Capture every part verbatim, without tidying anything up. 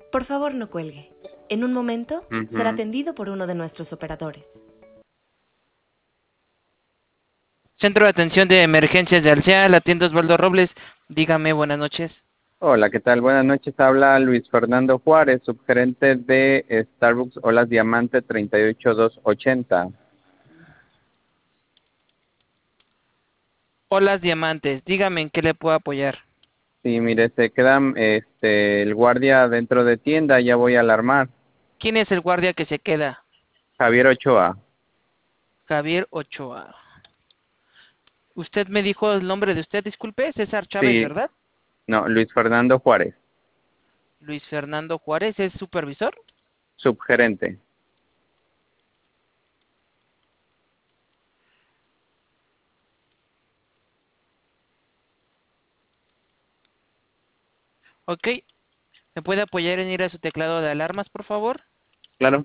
Por favor, no cuelgue. En un momento, Ujú. será atendido por uno de nuestros operadores. Centro de Atención de Emergencias de Alsea, la tienda Osvaldo Robles. Dígame, buenas noches. Hola, ¿qué tal? Buenas noches. Habla Luis Fernando Juárez, subgerente de Starbucks Olas Diamante treinta y ocho doscientos ochenta. Olas Diamantes, dígame en qué le puedo apoyar. Sí, mire, se queda este, el guardia dentro de tienda, ya voy a alarmar. ¿Quién es el guardia que se queda? Javier Ochoa. Javier Ochoa. Usted me dijo el nombre de usted, disculpe, César Chávez, Sí, ¿verdad? no, Luis Fernando Juárez, Luis Fernando Juárez, ¿es supervisor? subgerente. Ok. ¿Me puede apoyar en ir a su teclado de alarmas, por favor? Claro,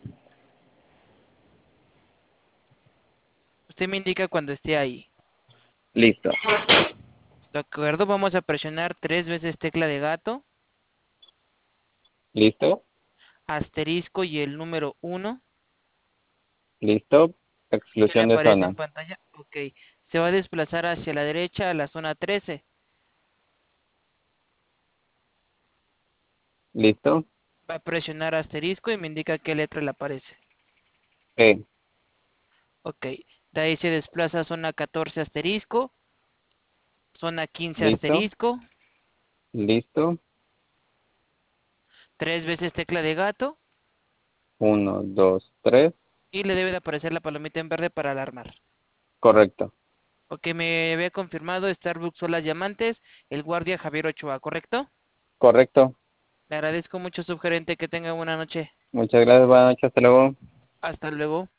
Usted me indica cuando esté ahí. listo. De acuerdo, vamos a presionar tres veces tecla de gato, ¿Listo? asterisco y el número uno. ¿Listo? ¿Qué le Exclusión de aparece en zona. pantalla? Ok. Se va a desplazar hacia la derecha a la zona trece. ¿Listo? Va a presionar asterisco y me indica qué letra le aparece. E. Ok. De ahí se desplaza a zona catorce asterisco, zona quince ¿Listo? asterisco, ¿Listo? tres veces tecla de gato Uno, dos, tres. y le debe de aparecer la palomita en verde para alarmar. Correcto. Ok, me había confirmado Starbucks Olas Diamantes, el guardia Javier Ochoa, ¿correcto? Correcto. Le agradezco mucho, subgerente, que tenga buena noche. Muchas gracias, buenas noches, hasta luego. Hasta luego.